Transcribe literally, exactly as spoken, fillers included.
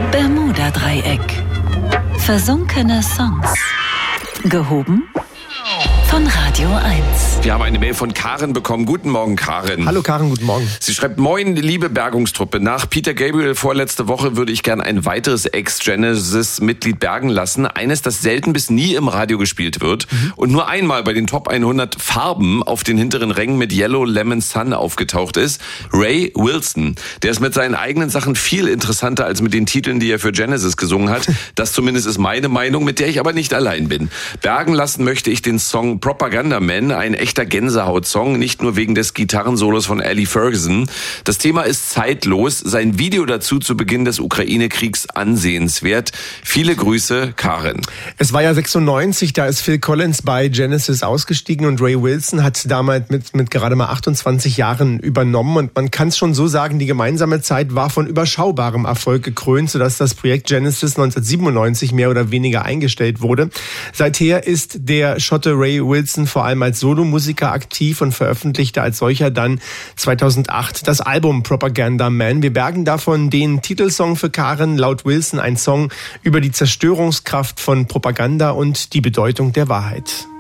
Bermuda-Dreieck. Versunkene Songs. Gehoben von Radio eins. Wir haben eine Mail von Karen bekommen. Guten Morgen, Karen. Hallo Karen, guten Morgen. Sie schreibt: Moin, liebe Bergungstruppe. Nach Peter Gabriel vorletzte Woche würde ich gern ein weiteres Ex-Genesis-Mitglied bergen lassen. Eines, das selten bis nie im Radio gespielt wird mhm. und nur einmal bei den Top hundert Farben auf den hinteren Rängen mit Yellow Lemon Sun aufgetaucht ist. Ray Wilson. Der ist mit seinen eigenen Sachen viel interessanter als mit den Titeln, die er für Genesis gesungen hat. Das zumindest ist meine Meinung, mit der ich aber nicht allein bin. Bergen lassen möchte ich den Song Propaganda Man, ein echter Gänsehaut-Song, nicht nur wegen des Gitarrensolos von Ellie Ferguson. Das Thema ist zeitlos, sein Video dazu zu Beginn des Ukraine-Kriegs ansehenswert. Viele Grüße, Karen. Es war ja sechsundneunzig, da ist Phil Collins bei Genesis ausgestiegen und Ray Wilson hat damals mit, mit gerade mal achtundzwanzig Jahren übernommen und man kann es schon so sagen, die gemeinsame Zeit war von überschaubarem Erfolg gekrönt, sodass das Projekt Genesis neunzehnhundertsiebenundneunzig mehr oder weniger eingestellt wurde. Seither ist der Schotte Ray Wilson vor allem als Solomusiker aktiv und veröffentlichte als solcher dann zweitausendacht das Album Propaganda Man. Wir bergen davon den Titelsong für Karen, laut Wilson ein Song über die Zerstörungskraft von Propaganda und die Bedeutung der Wahrheit.